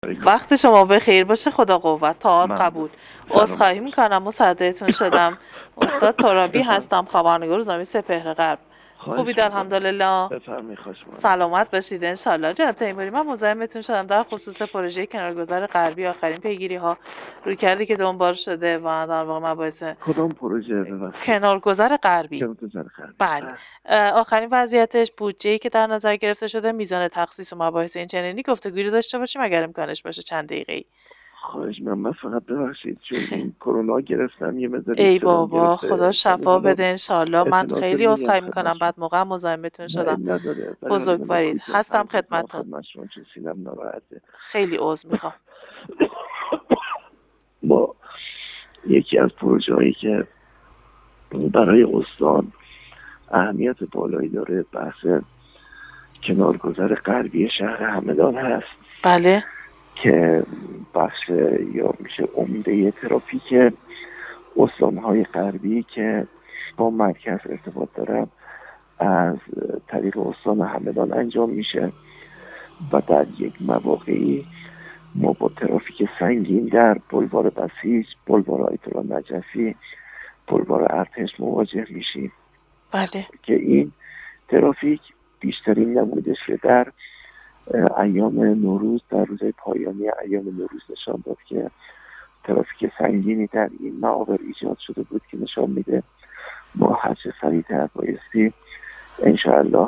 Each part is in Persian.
وقت شما بخیر باشه. خدا قوت. تاعت ممنون. قبول. سلام. عذرخواهی میکنم مصدقتون شدم. استاد ترابی بفرم. هستم، خبرنگار روزنامه سپهر غرب. خوبید خواهش میکنم. الحمدلله. بفرمایید. خواهش میکنم. سلامت باشید انشالله. جناب تیموری، من مزاحمتون شدم در خصوص پروژه کنارگذر غربی. آخرین پیگیری ها روی کردی که دنبال شده و در واقع مباحث کدام پروژه ببخشید؟ کنارگذر غربی. کنارگذر غربی. بله. آخرین وضعیتش، بودجه‌ای که در نظر گرفته شده، میزان تخصیص و مباحث این چنینی گفتگویی رو داشته باشیم اگر امکانش باشه چند دقیقه‌ای. خواهش میکنم. من فقط ببخشید چون این کرونا گرفتم یه مقدار ای ابتلام بابا، گرفته. خدا شفا بده انشالله. من اطلاعات خیلی رو میگم عذرخواهی میکنم خدمتشون. بعد موقع مزاحمتون نه شدم. این نداره. برای حال من بزرگوارید. کوتاه هستم سعی میکنم خدمتتون. خدمتشون چون سینم ناراحته. خیلی عذر میخوام. ما یکی از پروژه هایی که برای استان اهمیت بالایی داره بحث کنارگذر غربی شهر همدان هست بله. که بخش یا میشه عمده ترافیک استانهای غربی که با مرکز ارتباط دارن از طریق استان همدان انجام میشه و در یک مواقعی ما با ترافیک سنگین در بلوار بسیج، بلوار آیت الله نجفی، بلوار ارتش مواجه میشیم. بله. که این ترافیک بیشترین نمودش در ایام نوروز، در روزهای پایانی ایام نوروز نشان داد که ترافیک سنگینی در این معابر ایجاد شده بود که نشان میده ما هرچه سریعتر بایستی انشاءالله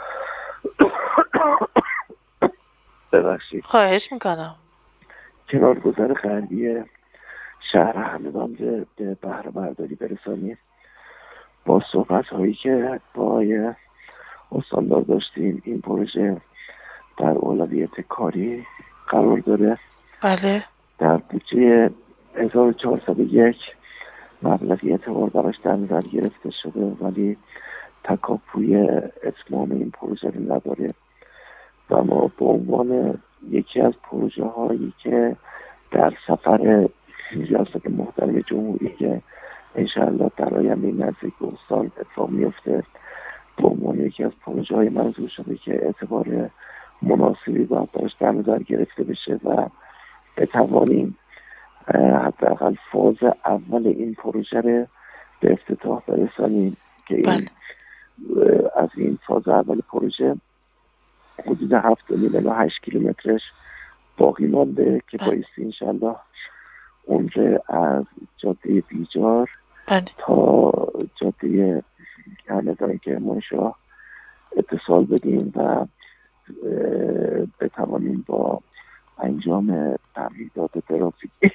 ببخشید خواهش میکنم. کنارگذر غربی شهر همدان به بهره برداری برسانیم. با صحبت هایی که با استاندار داشتیم این پروژه در اولویت کاری قرار داره. بله. در بودجه 1401 مبلغی اعتبار براش در نظر گرفته شده ولی تکاپوی اتمام این پروژه رو نداره و ما به عنوان یکی از پروژه هایی که در سفر ریاست محترم جمهوری که انشاءالله در آینده نزدیک استان اتفاق میفته به عنوان یکی از پروژه های منظور شده که اعتبار مناسبی باید براش در نظر گرفته بشه و بتوانیم حداقل فاز اول این پروژه رو به افتتاح برسانیم که این از این فاز اول پروژه حدود 7 الی 8 کیلومترش باقی مانده که بایستی انشاءالله اون رو از جاده بیجار تا جاده همدان کرمانشاه اتصال بدیم و بتوانیم با انجام تمهیدات ترافیکی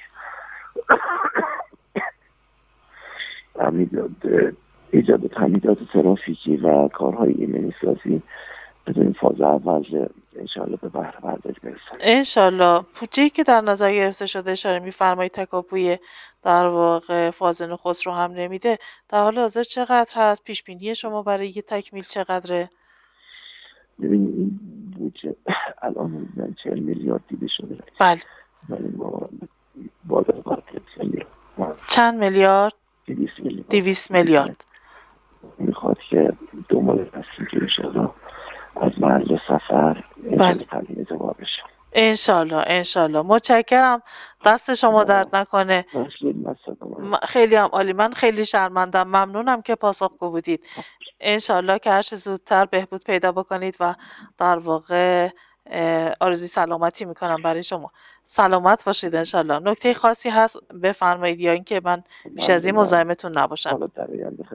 ایجاد تمهیدات ترافیکی و کارهای ایمنی سازی بدون فاز اول انشاءالله به بهره برداری برسانیم. انشالله. بودجه‌ای که در نظر گرفته شده اشاره می‌فرمایید تکاپوی در واقع فاز نخست رو هم نمیده. در حال حاضر چقدر هست؟ پیش بینی شما برای یه تکمیل چقدره؟ ببینید این بودجه الان 40 میلیارد دیده شده. بله. ولی ما بالا چند میلیارد؟ 200 میلیارد. میخواد که 2 ماه هستیم که انشاءالله از محل سفر تامین اعتبار بشه. انشالله. متشکرم. دست شما درد نکنه. خیلی هم عالی. من خیلی شرمندم. ممنونم که پاسخگو بودید. انشالله که هرچه زودتر بهبود پیدا بکنید و در واقع آرزوی سلامتی میکنم برای شما. سلامت باشید انشالله. نکته خاصی هست بفرمایید یا اینکه من بیش از این مزاحمتون نباشم.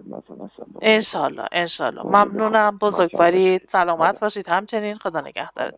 انشالله. ممنونم. بزرگوارید. سلامت باشید همچنین. خدا نگهدارتون.